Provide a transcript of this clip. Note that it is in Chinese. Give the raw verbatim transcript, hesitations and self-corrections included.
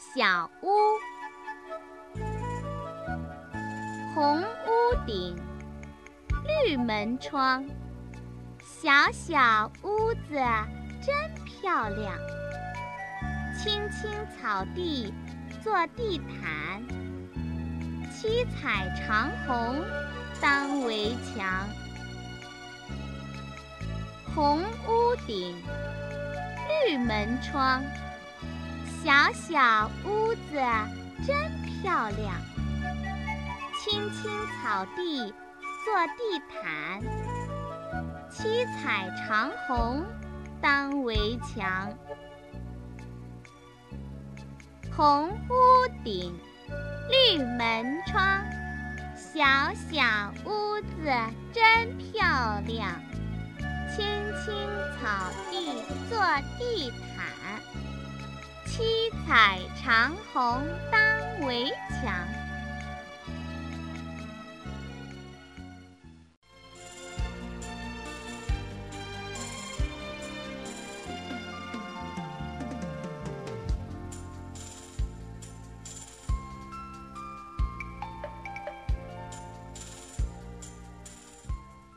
小屋。红屋顶，绿门窗，小小屋子真漂亮。青青草地做地毯，七彩长虹当围墙。红屋顶，绿门窗，小小屋子真漂亮。青青草地做地毯，七彩长虹当围墙。红屋顶，绿门窗，小小屋子真漂亮。青青草地做地毯，七彩长虹当围墙。